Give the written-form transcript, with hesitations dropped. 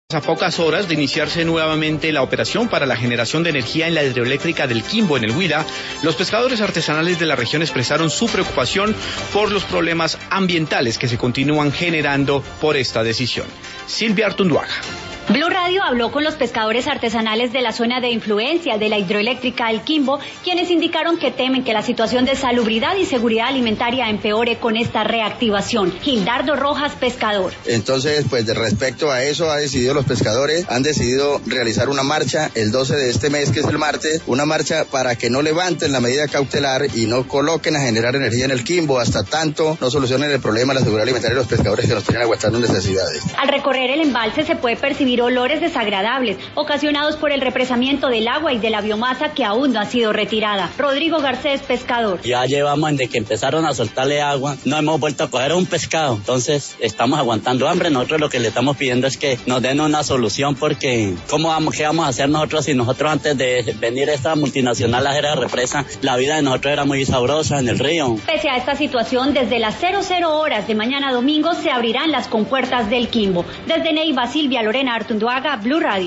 A pocas horas de iniciarse nuevamente la operación para la generación de energía en la hidroeléctrica del Quimbo en el Huila, los pescadores artesanales de la región expresaron su preocupación por los problemas ambientales que se continúan generando por esta decisión. Silvia Artunduaga. Blue Radio habló con los pescadores artesanales de la zona de influencia de la hidroeléctrica del Quimbo, quienes indicaron que temen que la situación de salubridad y seguridad alimentaria empeore con esta reactivación. Gildardo Rojas, pescador. Entonces, pues de respecto a eso, los pescadores han decidido realizar una marcha el 12 de este mes, que es el martes, una marcha para que no levanten la medida cautelar y no coloquen a generar energía en el Quimbo hasta tanto no solucionen el problema de la seguridad alimentaria de los pescadores que nos tienen aguantando necesidades. Al recorrer el embalse se puede percibir olores desagradables ocasionados por el represamiento del agua y de la biomasa que aún no ha sido retirada. Rodrigo Garcés, pescador. Ya llevamos desde que empezaron a soltarle agua, no hemos vuelto a coger un pescado, entonces estamos aguantando hambre. Nosotros lo que le estamos pidiendo es que nos den una solución, porque ¿qué vamos a hacer nosotros si nosotros antes de venir esta multinacional a hacer la represa, la vida de nosotros era muy sabrosa en el río? Pese a esta situación, desde las 00 horas de mañana domingo se abrirán las compuertas del Quimbo. Desde Neiva, Silvia Lorena Artunduaga, Blue Radio.